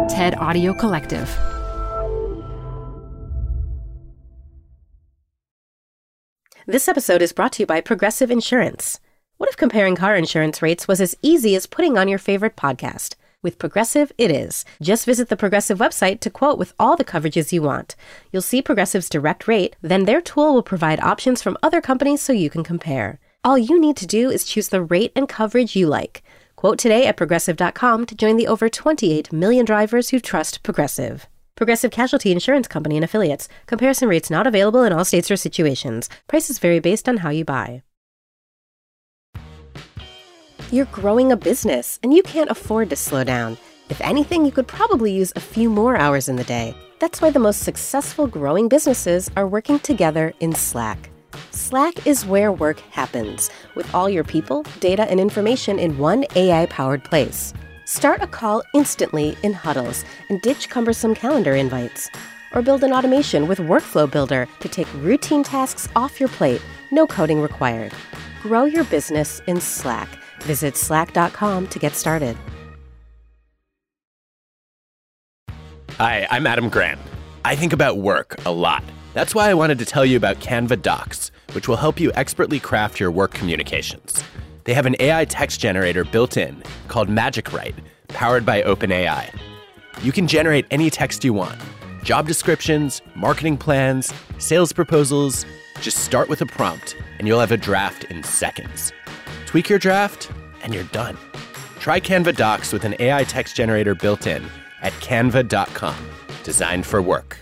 TED Audio Collective. This episode is brought to you by Progressive Insurance. What if comparing car insurance rates was as easy as putting on your favorite podcast? With Progressive, it is. Just visit the Progressive website to quote with all the coverages you want. You'll see Progressive's direct rate, then their tool will provide options from other companies so you can compare. All you need to do is choose the rate and coverage you like. Quote today at Progressive.com to join the over 28 million drivers who trust Progressive. Progressive Casualty Insurance Company and Affiliates. Comparison rates not available in all states or situations. Prices vary based on how you buy. You're growing a business, and you can't afford to slow down. If anything, you could probably use a few more hours in the day. That's why the most successful growing businesses are working together in Slack. Slack is where work happens, with all your people, data, and information in one AI-powered place. Start a call instantly in huddles and ditch cumbersome calendar invites. Or build an automation with Workflow Builder to take routine tasks off your plate, no coding required. Grow your business in Slack. Visit slack.com to get started. Hi, I'm Adam Grant. I think about work a lot. That's why I wanted to tell you about Canva Docs, which will help you expertly craft your work communications. They have an AI text generator built in called Magic Write, powered by OpenAI. You can generate any text you want. Job descriptions, marketing plans, sales proposals. Just start with a prompt, and you'll have a draft in seconds. Tweak your draft, and you're done. Try Canva Docs with an AI text generator built in at canva.com. Designed for work.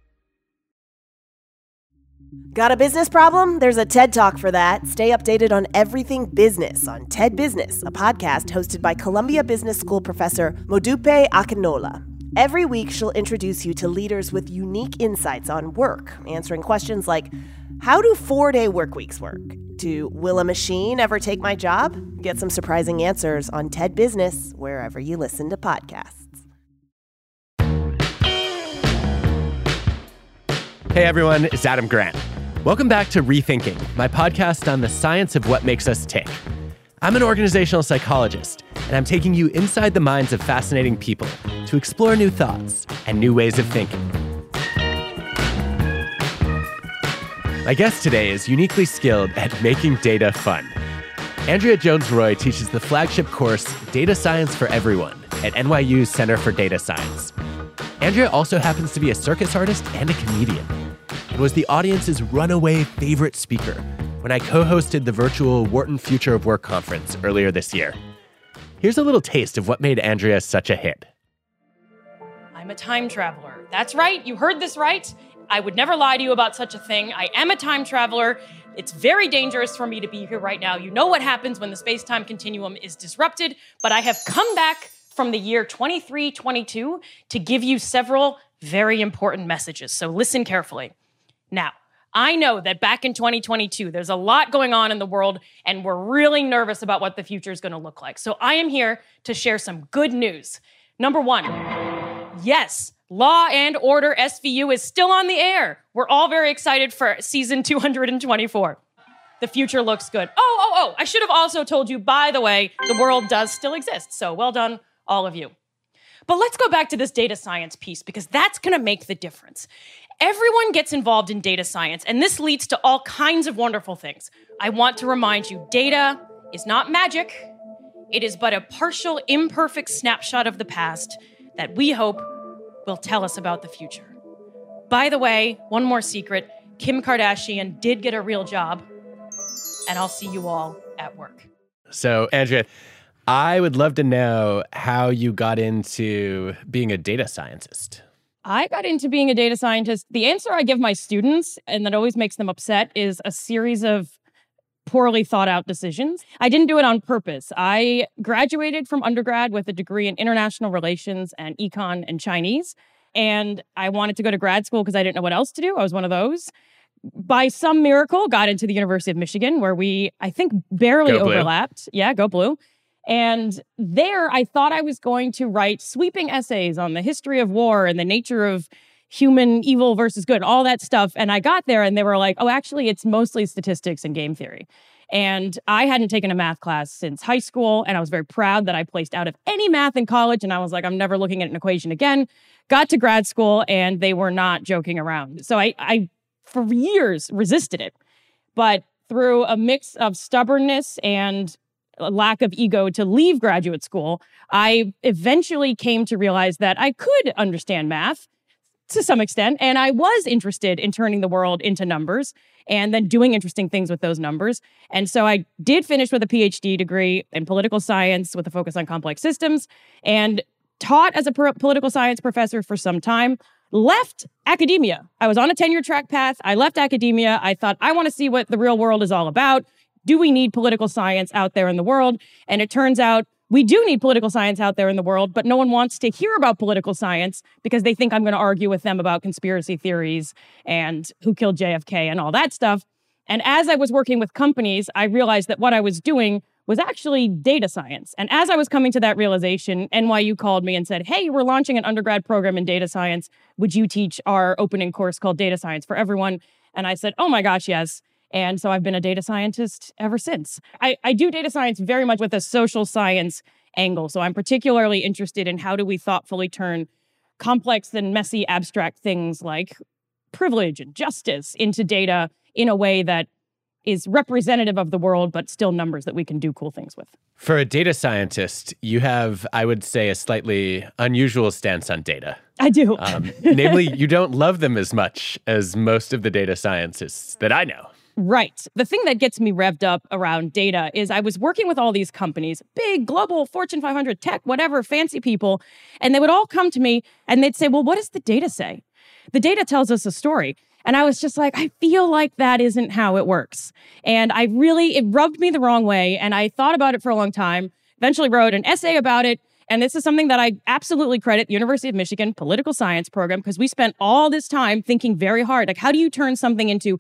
Got a business problem? There's a TED Talk for that. Stay updated on everything business on TED Business, a podcast hosted by Columbia Business School professor Modupe Akinola. Every week, she'll introduce you to leaders with unique insights on work, answering questions like, how do 4-day work weeks work? To will a machine ever take my job? Get some surprising answers on TED Business, wherever you listen to podcasts. Hey everyone, it's Adam Grant. Welcome back to Rethinking, my podcast on the science of what makes us tick. I'm an organizational psychologist, and I'm taking you inside the minds of fascinating people to explore new thoughts and new ways of thinking. My guest today is uniquely skilled at making data fun. Andrea Jones-Roy teaches the flagship course Data Science for Everyone at NYU's Center for Data Science. Andrea also happens to be a circus artist and a comedian, and was the audience's runaway favorite speaker when I co-hosted the virtual Wharton Future of Work conference earlier this year. Here's a little taste of what made Andrea such a hit. I'm a time traveler. That's right, you heard this right. I would never lie to you about such a thing. I am a time traveler. It's very dangerous for me to be here right now. You know what happens when the space-time continuum is disrupted, but I have come back from the year 2322 to give you several very important messages. So listen carefully. Now, I know that back in 2022, there's a lot going on in the world, and we're really nervous about what the future is going to look like. So I am here to share some good news. Number one, yes, Law and Order SVU is still on the air. We're all very excited for season 224. The future looks good. Oh, I should have also told you, by the way, the world does still exist. So well done, all of you. But let's go back to this data science piece, because that's going to make the difference. Everyone gets involved in data science, and this leads to all kinds of wonderful things. I want to remind you, data is not magic. It is but a partial, imperfect snapshot of the past that we hope will tell us about the future. By the way, one more secret, Kim Kardashian did get a real job, and I'll see you all at work. So, Andrea, I would love to know how you got into being a data scientist. I got into being a data scientist. The answer I give my students, and that always makes them upset, is a series of poorly thought out decisions. I didn't do it on purpose. I graduated from undergrad with a degree in international relations and econ and Chinese. And I wanted to go to grad school because I didn't know what else to do. I was one of those. By some miracle, got into the University of Michigan, where we, I think, barely overlapped. Yeah, go blue. And there, I thought I was going to write sweeping essays on the history of war and the nature of human evil versus good, all that stuff. And I got there and they were like, oh, actually, it's mostly statistics and game theory. And I hadn't taken a math class since high school, and I was very proud that I placed out of any math in college, and I was like, I'm never looking at an equation again. Got to grad school, and they were not joking around. So I for years, resisted it. But through a mix of stubbornness and a lack of ego to leave graduate school, I eventually came to realize that I could understand math to some extent, and I was interested in turning the world into numbers and then doing interesting things with those numbers. And so I did finish with a PhD degree in political science with a focus on complex systems and taught as a political science professor for some time, left academia. I was on a tenure track path. I left academia. I thought, I want to see what the real world is all about. Do we need political science out there in the world? And it turns out we do need political science out there in the world, but no one wants to hear about political science because they think I'm going to argue with them about conspiracy theories and who killed JFK and all that stuff. And as I was working with companies, I realized that what I was doing was actually data science. And as I was coming to that realization, NYU called me and said, hey, we're launching an undergrad program in data science. Would you teach our opening course called Data Science for Everyone? And I said, oh my gosh, yes. And so I've been a data scientist ever since. I do data science very much with a social science angle. So I'm particularly interested in how do we thoughtfully turn complex and messy abstract things like privilege and justice into data in a way that is representative of the world, but still numbers that we can do cool things with. For a data scientist, you have, I would say, a slightly unusual stance on data. I do. Namely, you don't love them as much as most of the data scientists that I know. Right. The thing that gets me revved up around data is I was working with all these companies, big, global, Fortune 500, tech, whatever, fancy people, and they would all come to me and they'd say, well, what does the data say? The data tells us a story. And I was just like, I feel like that isn't how it works. And it rubbed me the wrong way. And I thought about it for a long time, eventually wrote an essay about it. And this is something that I absolutely credit the University of Michigan political science program, because we spent all this time thinking very hard, like, how do you turn something into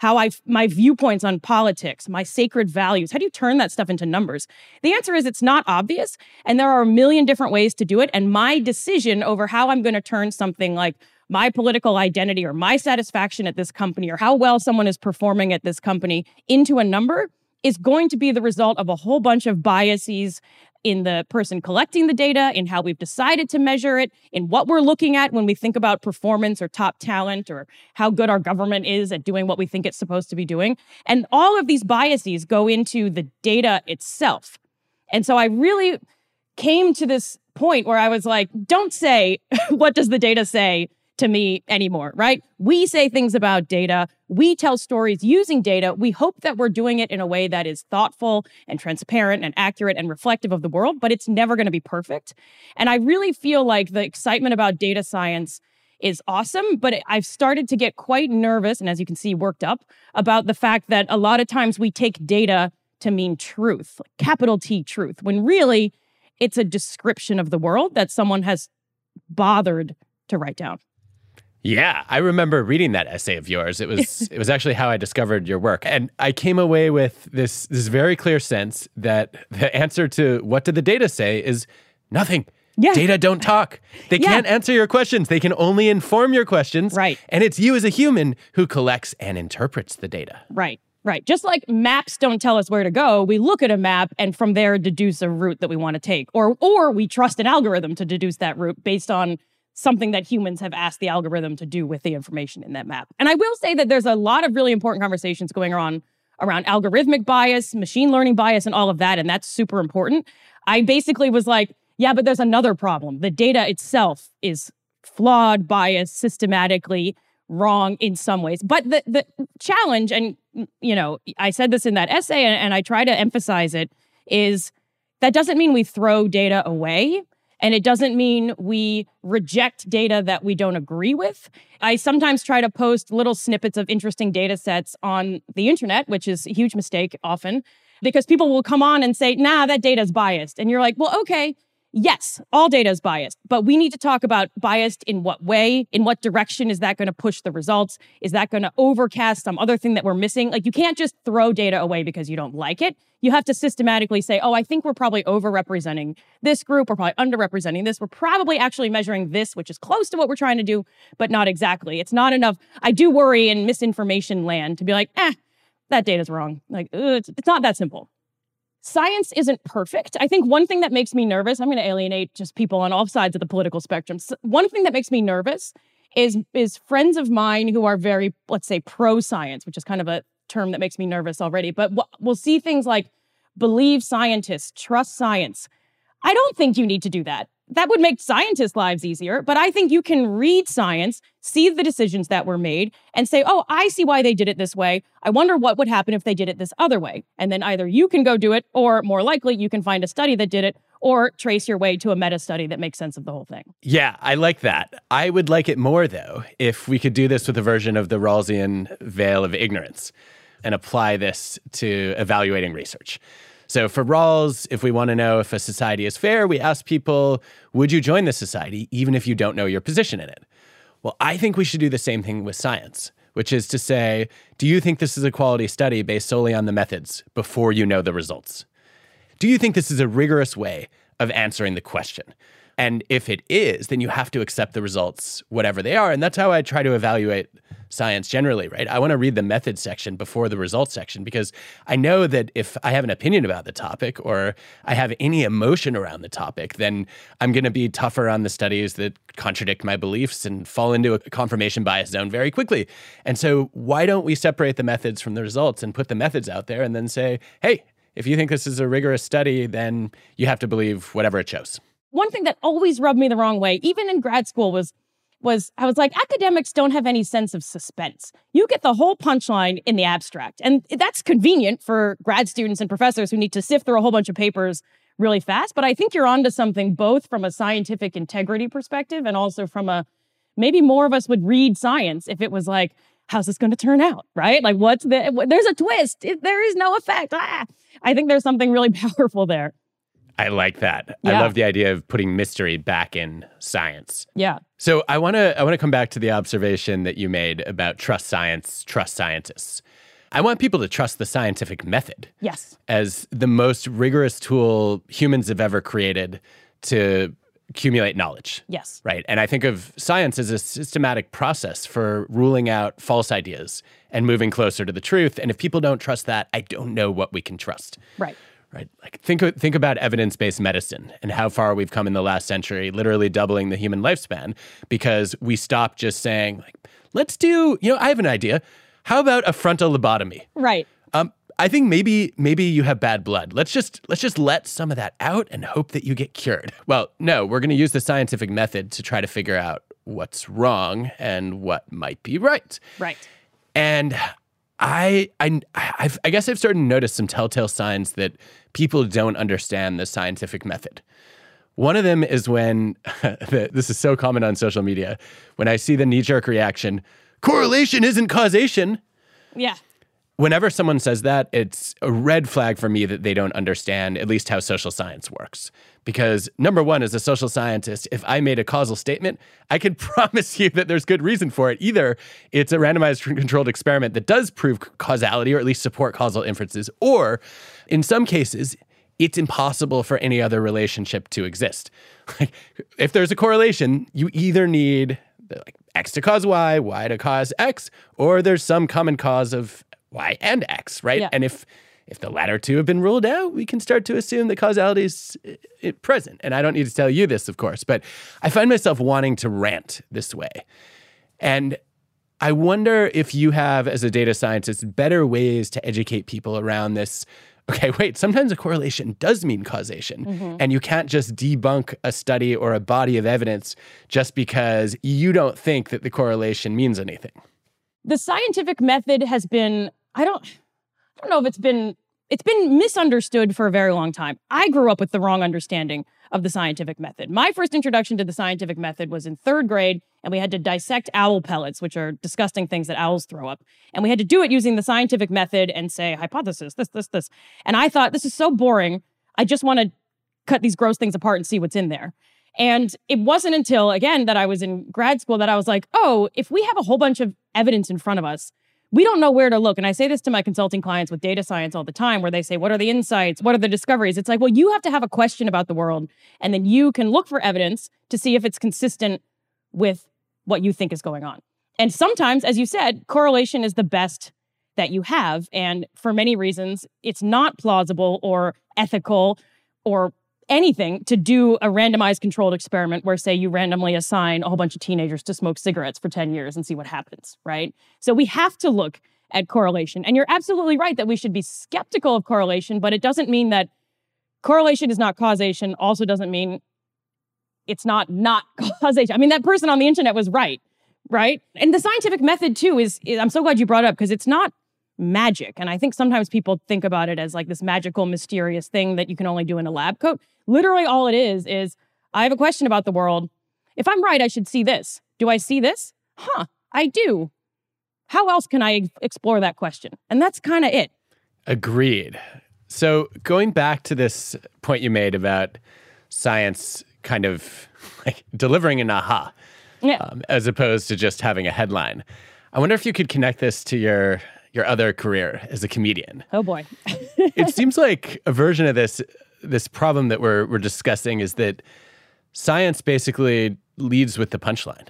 my viewpoints on politics, my sacred values? How do you turn that stuff into numbers? The answer is it's not obvious. And there are a million different ways to do it. And my decision over how I'm going to turn something like my political identity or my satisfaction at this company or how well someone is performing at this company into a number is going to be the result of a whole bunch of biases in the person collecting the data, in how we've decided to measure it, in what we're looking at when we think about performance or top talent or how good our government is at doing what we think it's supposed to be doing. And all of these biases go into the data itself. And so I really came to this point where I was like, don't say, what does the data say to me anymore, right? We say things about data. We tell stories using data. We hope that we're doing it in a way that is thoughtful and transparent and accurate and reflective of the world, but it's never going to be perfect. And I really feel like the excitement about data science is awesome, but I've started to get quite nervous, and as you can see, worked up about the fact that a lot of times we take data to mean truth, like capital T truth, when really it's a description of the world that someone has bothered to write down. Yeah, I remember reading that essay of yours. It was actually how I discovered your work. And I came away with this very clear sense that the answer to what did the data say is nothing. Yeah. Data don't talk. They can't answer your questions. They can only inform your questions. Right. And it's you as a human who collects and interprets the data. Right. Just like maps don't tell us where to go, we look at a map and from there deduce a route that we want to take. Or we trust an algorithm to deduce that route based on something that humans have asked the algorithm to do with the information in that map. And I will say that there's a lot of really important conversations going on around algorithmic bias, machine learning bias, and all of that, and that's super important. I basically was like, yeah, but there's another problem. The data itself is flawed, biased, systematically wrong in some ways. But the challenge, and I said this in that essay, and I try to emphasize it, is that doesn't mean we throw data away. And it doesn't mean we reject data that we don't agree with. I sometimes try to post little snippets of interesting data sets on the internet, which is a huge mistake often, because people will come on and say, nah, that data is biased. And you're like, well, okay, yes, all data is biased, but we need to talk about biased in what way, in what direction is that going to push the results? Is that going to overcast some other thing that we're missing? Like, you can't just throw data away because you don't like it. You have to systematically say, oh, I think we're probably overrepresenting this group. We're probably underrepresenting this. We're probably actually measuring this, which is close to what we're trying to do, but not exactly. It's not enough. I do worry in misinformation land to be like, that data's wrong. Like, it's not that simple. Science isn't perfect. I think one thing that makes me nervous, I'm going to alienate just people on all sides of the political spectrum. So one thing that makes me nervous is friends of mine who are very, let's say, pro-science, which is kind of a term that makes me nervous already. But we'll see things like believe scientists, trust science. I don't think you need to do that. That would make scientists' lives easier. But I think you can read science, see the decisions that were made, and say, oh, I see why they did it this way. I wonder what would happen if they did it this other way. And then either you can go do it, or more likely, you can find a study that did it, or trace your way to a meta-study that makes sense of the whole thing. Yeah, I like that. I would like it more, though, if we could do this with a version of the Rawlsian veil of ignorance and apply this to evaluating research. So for Rawls, if we want to know if a society is fair, we ask people, would you join the society even if you don't know your position in it? Well, I think we should do the same thing with science, which is to say, do you think this is a quality study based solely on the methods before you know the results? Do you think this is a rigorous way of answering the question? And if it is, then you have to accept the results, whatever they are. And that's how I try to evaluate science generally, right? I want to read the methods section before the results section because I know that if I have an opinion about the topic or I have any emotion around the topic, then I'm going to be tougher on the studies that contradict my beliefs and fall into a confirmation bias zone very quickly. And so why don't we separate the methods from the results and put the methods out there and then say, hey, if you think this is a rigorous study, then you have to believe whatever it shows. One thing that always rubbed me the wrong way, even in grad school, was I was like, academics don't have any sense of suspense. You get the whole punchline in the abstract. And that's convenient for grad students and professors who need to sift through a whole bunch of papers really fast. But I think you're onto something both from a scientific integrity perspective and also from maybe more of us would read science if it was like, how's this going to turn out, right? Like, there's a twist. There is no effect. I think there's something really powerful there. I like that. Yeah. I love the idea of putting mystery back in science. Yeah. So I want to come back to the observation that you made about trust science, trust scientists. I want people to trust the scientific method. Yes. As the most rigorous tool humans have ever created to accumulate knowledge. Yes. Right. And I think of science as a systematic process for ruling out false ideas and moving closer to the truth. And if people don't trust that, I don't know what we can trust. Right. Right. Like think about evidence-based medicine and how far we've come in the last century, literally doubling the human lifespan because we stopped just saying, like, let's do, I have an idea. How about a frontal lobotomy? Right. I think maybe you have bad blood. Let's just let some of that out and hope that you get cured. Well, no, we're going to use the scientific method to try to figure out what's wrong and what might be right. Right. And I guess I've started to notice some telltale signs that people don't understand the scientific method. One of them is when, this is so common on social media, when I see the knee-jerk reaction, correlation isn't causation. Yeah. Whenever someone says that, it's a red flag for me that they don't understand at least how social science works. Because number one, as a social scientist, if I made a causal statement, I can promise you that there's good reason for it. Either it's a randomized controlled experiment that does prove causality or at least support causal inferences, or in some cases, it's impossible for any other relationship to exist. If there's a correlation, you either need X to cause Y, Y to cause X, or there's some common cause of Y and X, right? Yeah. And if the latter two have been ruled out, we can start to assume that causality is present. And I don't need to tell you this, of course, but I find myself wanting to rant this way. And I wonder if you have, as a data scientist, better ways to educate people around this. Okay, wait, sometimes a correlation does mean causation, and you can't just debunk a study or a body of evidence just because you don't think that the correlation means anything. The scientific method has been, I don't know if it's been misunderstood for a very long time. I grew up with the wrong understanding of the scientific method. My first introduction to the scientific method was in third grade, and we had to dissect owl pellets, which are disgusting things that owls throw up. And we had to do it using the scientific method and say, hypothesis, this. And I thought, this is so boring. I just want to cut these gross things apart and see what's in there. And it wasn't until, again, that I was in grad school that I was like, oh, if we have a whole bunch of evidence in front of us, we don't know where to look. And I say this to my consulting clients with data science all the time, where they say, what are the insights? What are the discoveries? It's like, well, you have to have a question about the world, and then you can look for evidence to see if it's consistent with what you think is going on. And sometimes, as you said, correlation is the best that you have. And for many reasons, it's not plausible or ethical or anything to do a randomized controlled experiment where, say, you randomly assign a whole bunch of teenagers to smoke cigarettes for 10 years and see what happens, right? So we have to look at correlation. And you're absolutely right that we should be skeptical of correlation, but it doesn't mean that correlation is not causation, also doesn't mean it's not causation. I mean, that person on the internet was right? And the scientific method, too, is I'm so glad you brought it up because it's not magic. And I think sometimes people think about it as like this magical, mysterious thing that you can only do in a lab coat. Literally all it is I have a question about the world. If I'm right, I should see this. Do I see this? I do. How else can I explore that question? And that's kind of it. Agreed. So going back to this point you made about science kind of like delivering an aha, as opposed to just having a headline, I wonder if you could connect this to your other career as a comedian. Oh, boy. It seems like a version of this problem that we're discussing is that science basically leads with the punchline.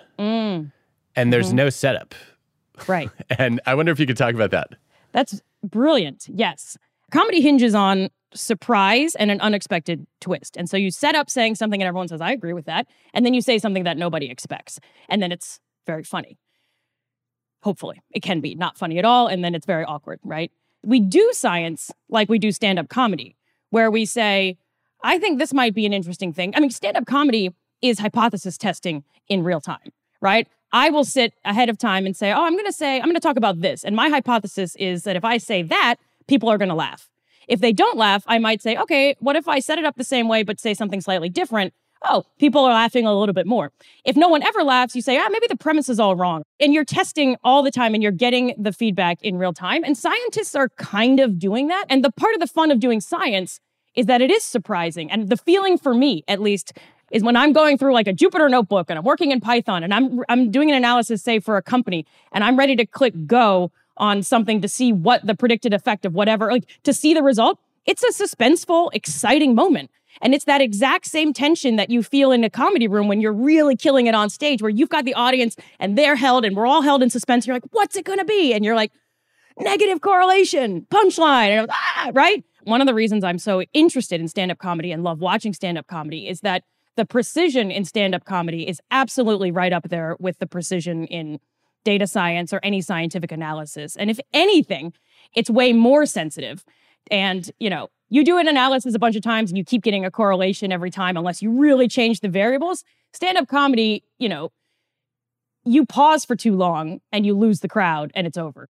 And there's no setup. Right. And I wonder if you could talk about that. That's brilliant. Yes. Comedy hinges on surprise and an unexpected twist. And so you set up saying something and everyone says, I agree with that. And then you say something that nobody expects. And then it's very funny. Hopefully. It can be not funny at all. And then it's very awkward, right? We do science like we do stand-up comedy, where we say, I think this might be an interesting thing. I mean, stand-up comedy is hypothesis testing in real time, right? I will sit ahead of time and say, I'm going to talk about this. And my hypothesis is that if I say that, people are going to laugh. If they don't laugh, I might say, okay, what if I set it up the same way, but say something slightly different? Oh, people are laughing a little bit more. If no one ever laughs, you say, maybe the premise is all wrong. And you're testing all the time and you're getting the feedback in real time. And scientists are kind of doing that. And the part of the fun of doing science is that it is surprising. And the feeling for me, at least, is when I'm going through like a Jupyter notebook and I'm working in Python and I'm doing an analysis, say, for a company, and I'm ready to click go on something to see what the predicted effect of whatever, like to see the result. It's a suspenseful, exciting moment. And it's that exact same tension that you feel in a comedy room when you're really killing it on stage, where you've got the audience and they're held and we're all held in suspense. You're like, what's it going to be? And you're like, negative correlation, punchline, and right? One of the reasons I'm so interested in stand-up comedy and love watching stand-up comedy is that the precision in stand-up comedy is absolutely right up there with the precision in data science or any scientific analysis. And if anything, it's way more sensitive. And, you do an analysis a bunch of times and you keep getting a correlation every time unless you really change the variables. Stand-up comedy, you pause for too long and you lose the crowd and it's over.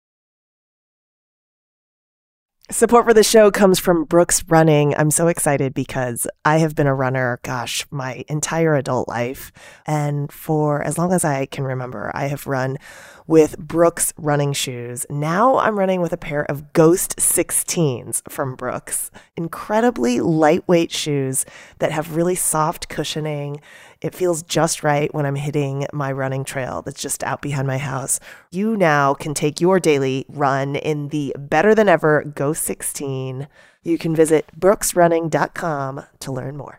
Support for the show comes from Brooks Running. I'm so excited because I have been a runner, my entire adult life. And for as long as I can remember, I have run with Brooks running shoes. Now I'm running with a pair of Ghost 16s from Brooks. Incredibly lightweight shoes that have really soft cushioning. It feels just right when I'm hitting my running trail that's just out behind my house. You now can take your daily run in the better than ever Ghost 16. You can visit brooksrunning.com to learn more.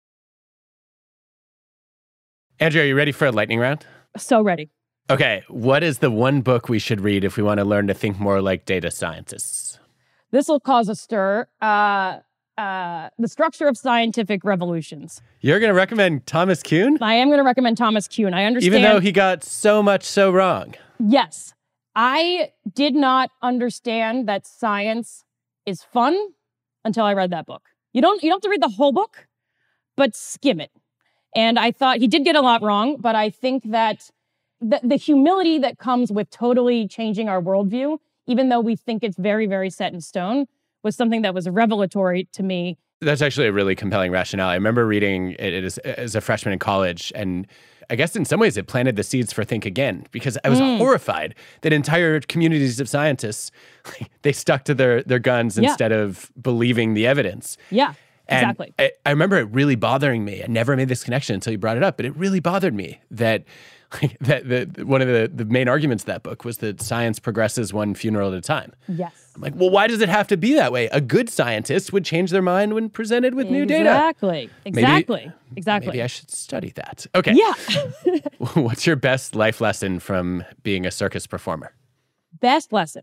Andrea, are you ready for a lightning round? So ready. Okay, what is the one book we should read if we want to learn to think more like data scientists? This will cause a stir. The Structure of Scientific Revolutions. You're going to recommend Thomas Kuhn? I am going to recommend Thomas Kuhn. I understand. Even though he got so much so wrong. Yes. I did not understand that science is fun until I read that book. You don't have to read the whole book, but skim it. And I thought he did get a lot wrong, but I think that the humility that comes with totally changing our worldview, even though we think it's very, very set in stone, was something that was revelatory to me. That's actually a really compelling rationale. I remember reading it as a freshman in college, and I guess in some ways it planted the seeds for Think Again, because I was horrified that entire communities of scientists, they stuck to their guns instead of believing the evidence. Yeah, exactly. And I remember it really bothering me. I never made this connection until you brought it up, but it really bothered me that one of the main arguments of that book was that science progresses one funeral at a time. Yes. I'm like, well, why does it have to be that way? A good scientist would change their mind when presented with new data. Exactly. Maybe I should study that. Okay. Yeah. What's your best life lesson from being a circus performer? Best lesson.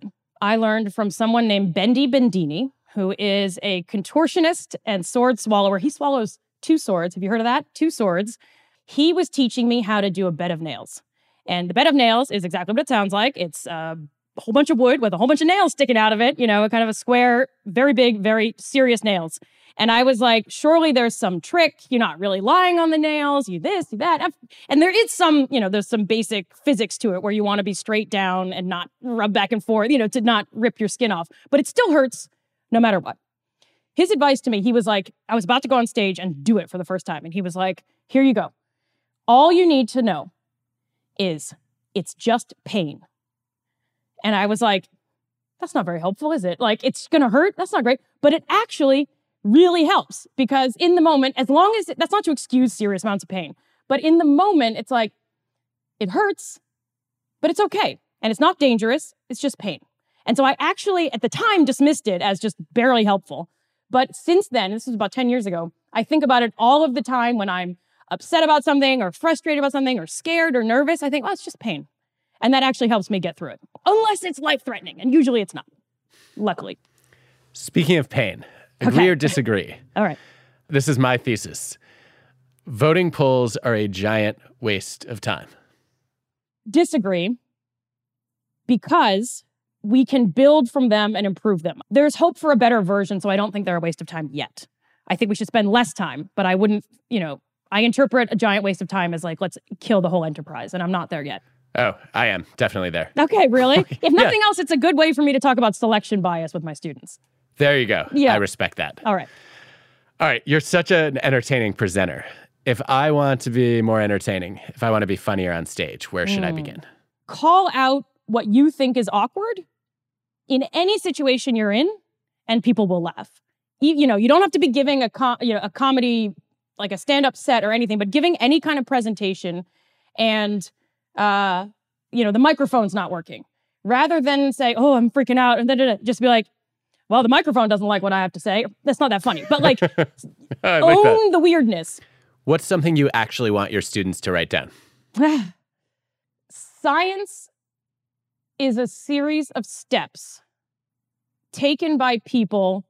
I learned from someone named Bendy Bendini, who is a contortionist and sword swallower. He swallows 2 swords. Have you heard of that? 2 swords. He was teaching me how to do a bed of nails. And the bed of nails is exactly what it sounds like. It's a whole bunch of wood with a whole bunch of nails sticking out of it, you know, a kind of a square, very big, very serious nails. And I was like, surely there's some trick. You're not really lying on the nails. You this, you that. And there is some, you know, there's some basic physics to it where you want to be straight down and not rub back and forth, you know, to not rip your skin off. But it still hurts no matter what. His advice to me, he was like, I was about to go on stage and do it for the first time. And he was like, here you go. All you need to know is it's just pain. And I was like, that's not very helpful, is it? Like, it's going to hurt. That's not great. But it actually really helps because in the moment, as long as that's not to excuse serious amounts of pain, but in the moment, it's like, it hurts, but it's okay. And it's not dangerous. It's just pain. And so I actually, at the time, dismissed it as just barely helpful. But since then, this was about 10 years ago, I think about it all of the time when I'm upset about something or frustrated about something or scared or nervous. I think, well, it's just pain. And that actually helps me get through it. Unless it's life-threatening. And usually it's not, luckily. Speaking of pain, agree or disagree? All right. This is my thesis. Voting polls are a giant waste of time. Disagree, because we can build from them and improve them. There's hope for a better version, so I don't think they're a waste of time yet. I think we should spend less time, but I wouldn't, you know, I interpret a giant waste of time as like, let's kill the whole enterprise, and I'm not there yet. Oh, I am definitely there. Okay, really? If nothing else, it's a good way for me to talk about selection bias with my students. There you go. Yeah. I respect that. All right. All right. You're such an entertaining presenter. If I want to be more entertaining, if I want to be funnier on stage, where should I begin? Call out what you think is awkward in any situation you're in, and people will laugh. You know, you don't have to be giving a comedy, like a stand-up set or anything, but giving any kind of presentation and, the microphone's not working. Rather than say, oh, I'm freaking out, and just be like, well, the microphone doesn't like what I have to say. That's not that funny. But like, own the weirdness. What's something you actually want your students to write down? Science is a series of steps taken by people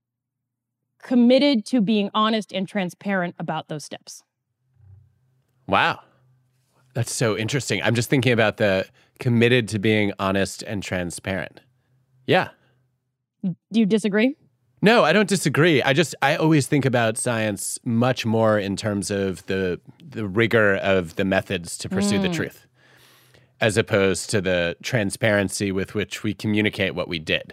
committed to being honest and transparent about those steps. Wow. That's so interesting. I'm just thinking about the committed to being honest and transparent. Yeah. Do you disagree? No, I don't disagree. I always think about science much more in terms of the rigor of the methods to pursue the truth, as opposed to the transparency with which we communicate what we did.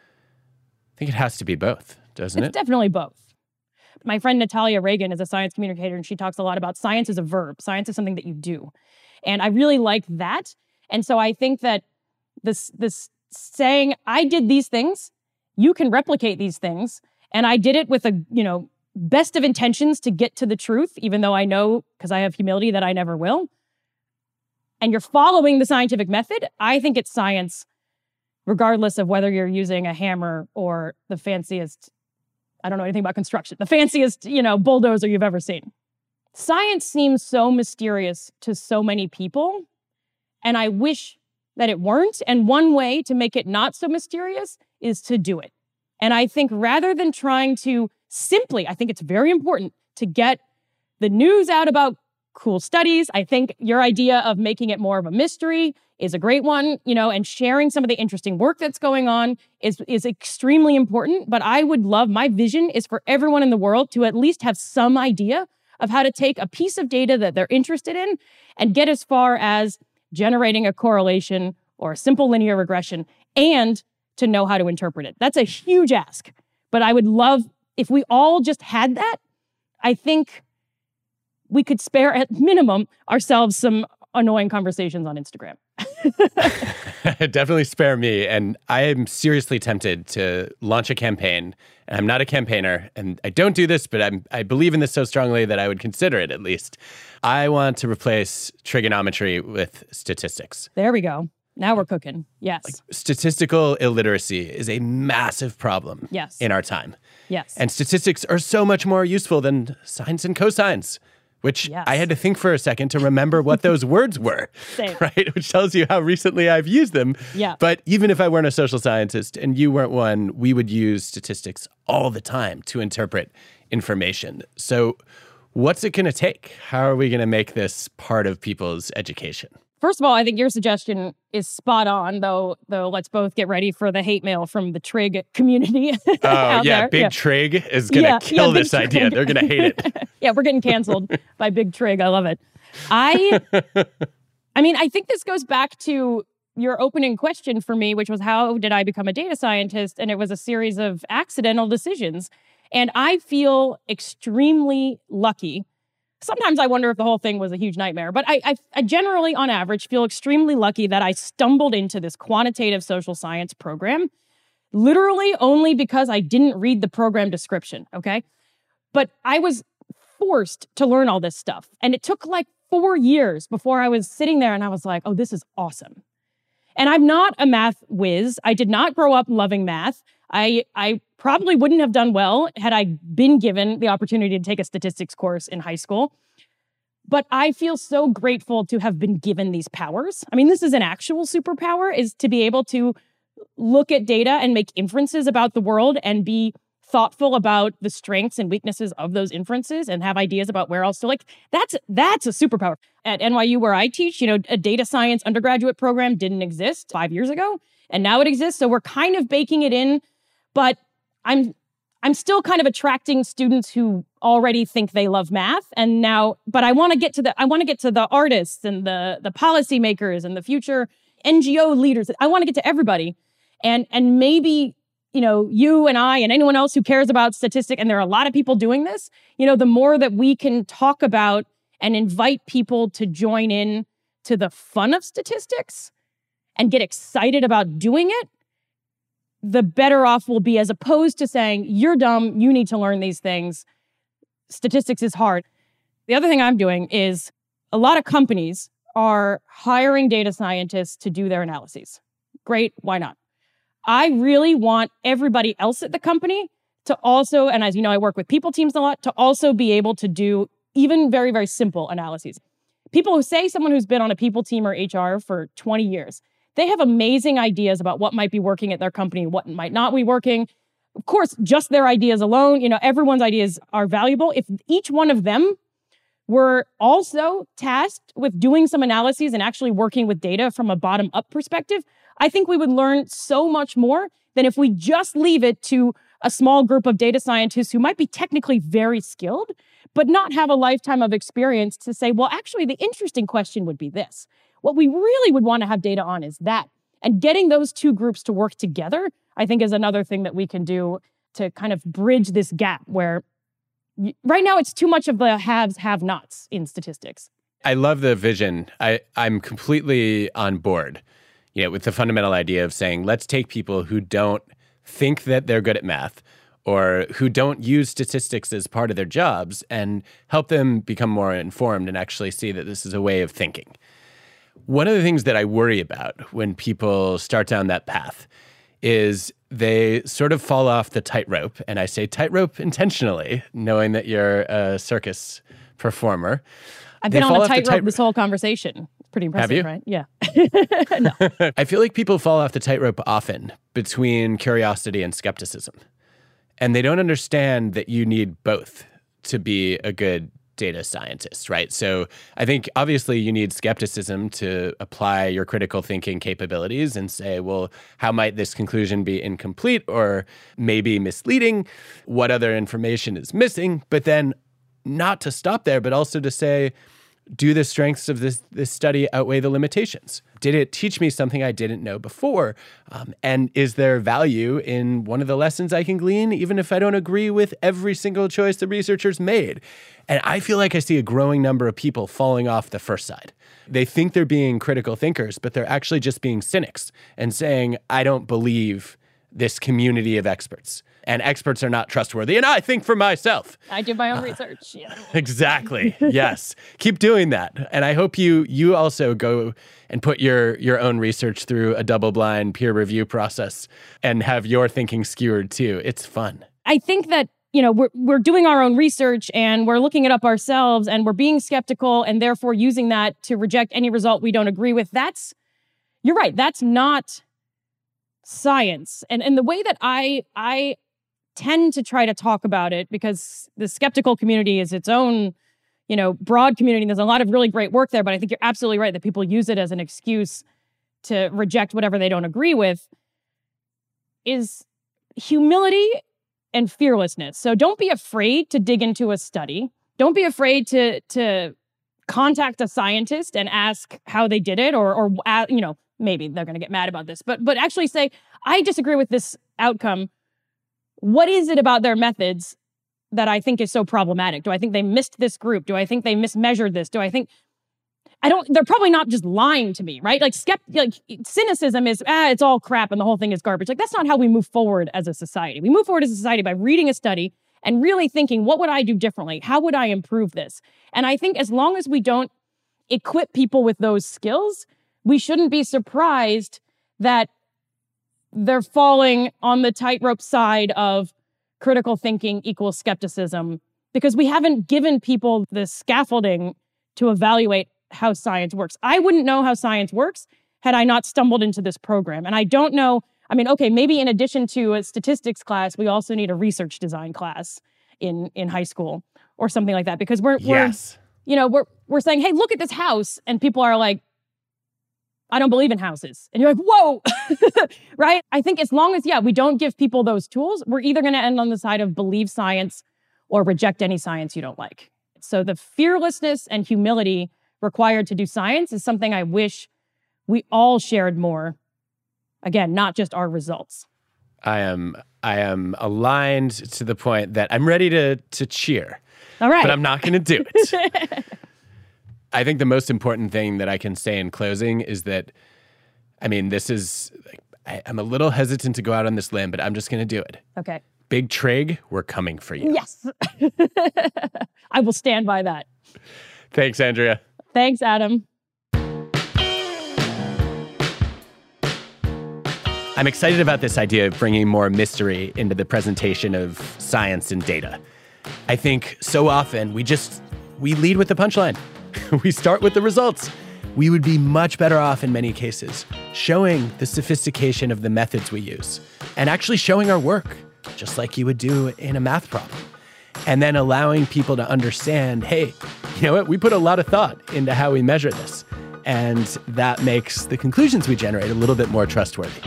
I think it has to be both, doesn't it? It's definitely both. My friend Natalia Reagan is a science communicator, and she talks a lot about science as a verb. Science is something that you do. And I really like that. And so I think that this saying, I did these things, you can replicate these things. And I did it with best of intentions to get to the truth, even though I know, because I have humility, that I never will. And you're following the scientific method. I think it's science, regardless of whether you're using a hammer or the fanciest, I don't know anything about construction, the fanciest, bulldozer you've ever seen. Science seems so mysterious to so many people, and I wish that it weren't. And one way to make it not so mysterious is to do it. And I think rather than trying to I think it's very important to get the news out about cool studies. I think your idea of making it more of a mystery is a great one, and sharing some of the interesting work that's going on is extremely important. But I would love, my vision is for everyone in the world to at least have some idea of how to take a piece of data that they're interested in and get as far as generating a correlation or a simple linear regression and to know how to interpret it. That's a huge ask. But I would love, if we all just had that, I think we could spare at minimum ourselves some annoying conversations on Instagram. Definitely spare me. And I am seriously tempted to launch a campaign. And I'm not a campaigner, and I don't do this, but I believe in this so strongly that I would consider it at least. I want to replace trigonometry with statistics. There we go. Now we're cooking. Yes. Statistical illiteracy is a massive problem in our time. Yes. And statistics are so much more useful than sines and cosines. which Yes. I had to think for a second to remember what those words were, Same. right? Which tells you how recently I've used them. Yeah. But even if I weren't a social scientist and you weren't one, we would use statistics all the time to interpret information. So what's it going to take? How are we going to make this part of people's education? First of all, I think your suggestion is spot on, though let's both get ready for the hate mail from the trig community. Oh, out yeah. there. Big Trig is going to kill Big this idea. Trig. They're going to hate it. Yeah, we're getting canceled by Big Trig. I love it. I mean, I think this goes back to your opening question for me, which was how did I become a data scientist? And it was a series of accidental decisions. And I feel extremely lucky. Sometimes I wonder if the whole thing was a huge nightmare, but I generally, on average, feel extremely lucky that I stumbled into this quantitative social science program, literally only because I didn't read the program description, okay? But I was forced to learn all this stuff. And it took like 4 years before I was sitting there and I was like, oh, this is awesome. And I'm not a math whiz. I did not grow up loving math. I probably wouldn't have done well had I been given the opportunity to take a statistics course in high school. But I feel so grateful to have been given these powers. I mean, this is an actual superpower, is to be able to look at data and make inferences about the world and be thoughtful about the strengths and weaknesses of those inferences and have ideas about where else to that's a superpower. At NYU, where I teach, a data science undergraduate program didn't exist 5 years ago, and now it exists. So we're kind of baking it in, but I'm still kind of attracting students who already think they love math. And now, but I want to get to the artists and the policymakers and the future NGO leaders. I want to get to everybody. And maybe, you and I and anyone else who cares about statistics, and there are a lot of people doing this, the more that we can talk about and invite people to join in to the fun of statistics and get excited about doing it, the better off we'll be, as opposed to saying, you're dumb, you need to learn these things. Statistics is hard. The other thing I'm doing is a lot of companies are hiring data scientists to do their analyses. Great, why not? I really want everybody else at the company to also, and as you know, I work with people teams a lot, to also be able to do even very, very simple analyses. People who say, someone who's been on a people team or HR for 20 years, they have amazing ideas about what might be working at their company, what might not be working. Of course, just their ideas alone, everyone's ideas are valuable. If each one of them were also tasked with doing some analyses and actually working with data from a bottom-up perspective, I think we would learn so much more than if we just leave it to a small group of data scientists who might be technically very skilled, but not have a lifetime of experience to say, well, actually, the interesting question would be this. What we really would want to have data on is that. And getting those two groups to work together, I think, is another thing that we can do to kind of bridge this gap where right now it's too much of the haves, have-nots in statistics. I love the vision. I'm completely on board, with the fundamental idea of saying, let's take people who don't think that they're good at math or who don't use statistics as part of their jobs and help them become more informed and actually see that this is a way of thinking. One of the things that I worry about when people start down that path is they sort of fall off the tightrope. And I say tightrope intentionally, knowing that you're a circus performer. I've been on a tightrope this whole conversation. It's pretty impressive, Have you? Right? Yeah. No. I feel like people fall off the tightrope often between curiosity and skepticism. And they don't understand that you need both to be a good data scientist, right? So I think obviously you need skepticism to apply your critical thinking capabilities and say, well, how might this conclusion be incomplete or maybe misleading? What other information is missing? But then not to stop there, but also to say, do the strengths of this study outweigh the limitations? Did it teach me something I didn't know before? And is there value in one of the lessons I can glean, even if I don't agree with every single choice the researchers made? And I feel like I see a growing number of people falling off the first side. They think they're being critical thinkers, but they're actually just being cynics and saying, I don't believe this community of experts. And experts are not trustworthy. And I think for myself. I do my own research. Yeah. Exactly. Yes. Keep doing that. And I hope you also go and put your own research through a double-blind peer review process and have your thinking skewered too. It's fun. I think that we're doing our own research and we're looking it up ourselves and we're being skeptical and therefore using that to reject any result we don't agree with. You're right. That's not science. And the way that I tend to try to talk about it, because the skeptical community is its own, broad community. There's a lot of really great work there, but I think you're absolutely right that people use it as an excuse to reject whatever they don't agree with, is humility and fearlessness. So don't be afraid to dig into a study. Don't be afraid to contact a scientist and ask how they did it, or maybe they're going to get mad about this, but actually say, I disagree with this outcome. What is it about their methods that I think is so problematic? Do I think they missed this group? Do I think they mismeasured this? They're probably not just lying to me, right? Like cynicism is, it's all crap and the whole thing is garbage. Like, that's not how we move forward as a society. We move forward as a society by reading a study and really thinking, what would I do differently? How would I improve this? And I think as long as we don't equip people with those skills, we shouldn't be surprised that they're falling on the tightrope side of critical thinking equals skepticism, because we haven't given people the scaffolding to evaluate how science works. I wouldn't know how science works had I not stumbled into this program. And I don't know, maybe in addition to a statistics class, we also need a research design class in high school or something like that, because we're saying, hey, look at this house. And people are like, I don't believe in houses. And you're like, whoa, right? I think as long as, we don't give people those tools, we're either going to end on the side of believe science or reject any science you don't like. So the fearlessness and humility required to do science is something I wish we all shared more. Again, not just our results. I am aligned to the point that I'm ready to cheer. All right. But I'm not going to do it. I think the most important thing that I can say in closing is that, this is, I'm a little hesitant to go out on this limb, but I'm just going to do it. Okay. Big Trig, we're coming for you. Yes. I will stand by that. Thanks, Andrea. Thanks, Adam. I'm excited about this idea of bringing more mystery into the presentation of science and data. I think so often we lead with the punchline. We start with the results. We would be much better off in many cases showing the sophistication of the methods we use and actually showing our work, just like you would do in a math problem. And then allowing people to understand, hey, you know what? We put a lot of thought into how we measure this. And that makes the conclusions we generate a little bit more trustworthy.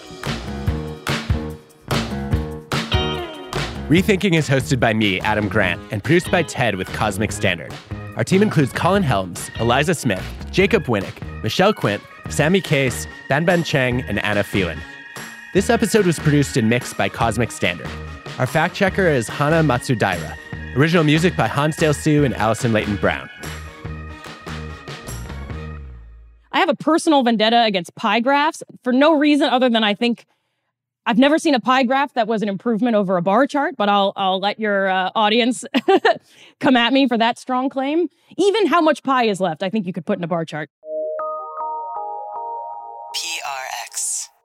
Rethinking is hosted by me, Adam Grant, and produced by TED with Cosmic Standard. Our team includes Colin Helms, Eliza Smith, Jacob Winnick, Michelle Quint, Sammy Case, Banban Cheng, and Anna Phelan. This episode was produced and mixed by Cosmic Standard. Our fact checker is Hana Matsudaira. Original music by Hansdale Sue and Allison Leighton Brown. I have a personal vendetta against pie graphs for no reason other than I think I've never seen a pie graph that was an improvement over a bar chart, but I'll let your audience come at me for that strong claim. Even how much pie is left, I think you could put in a bar chart. PRX.